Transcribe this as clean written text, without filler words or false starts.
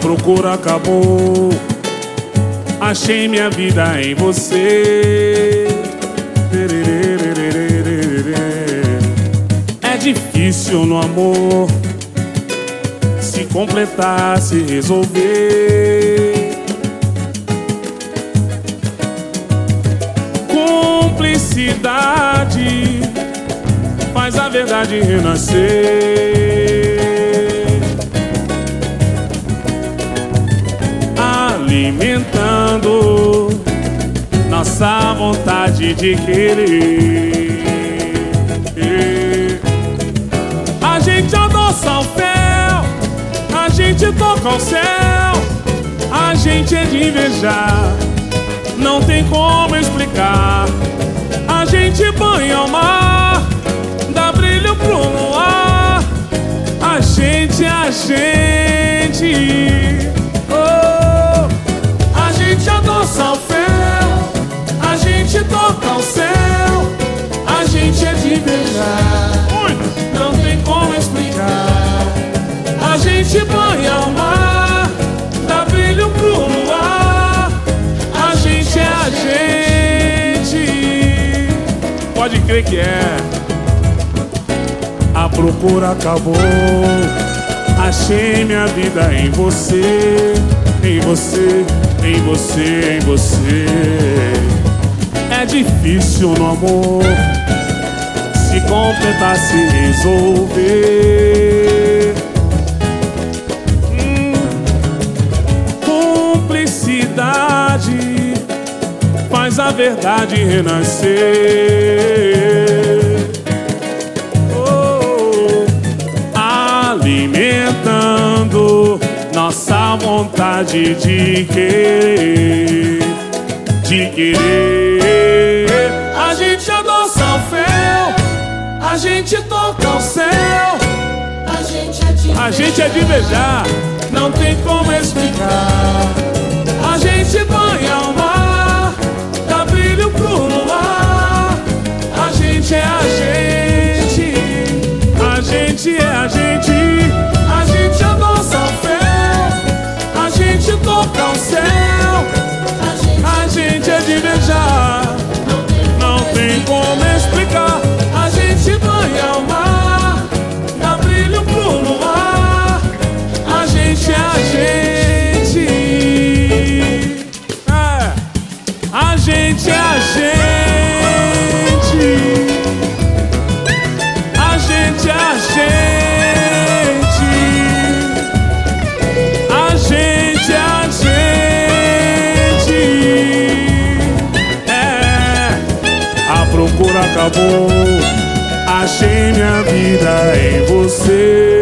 procura acabou. Achei minha vida em você. É difícil no amor se completar, se resolver. Cumplicidade faz a verdade renascer. Alimentando nossa vontade de querer. A gente adoça o fel, a gente toca o céu, a gente é de invejar, não tem como explicar. A gente banha o mar, dá brilho pro luar. A gente adoça o fel, a gente toca o céu, a gente é de invejar, não tem como explicar. A gente banha o mar, dá brilho pro luar. A gente é a gente. Pode crer que é. A procura acabou. Achei minha vida em você, em você, em você, em você. É difícil no amor se completar, se resolver. Cumplicidade faz a verdade renascer. Alimentando nossa vontade de querer, de querer. A gente adoça o fel, a gente toca o céu, a gente é de beijar, não tem como explicar. A gente banha o mar, dá brilho pro luar. A gente é a gente, a gente é a gente. A gente adoça o fel, a gente toca o céu, a gente é de beijar, não tem como explicar. A gente banha o mar, dá brilho pro luar. A gente é a gente, a gente é a gente. A gente é a gente. A procura acabou. Achei minha vida em você.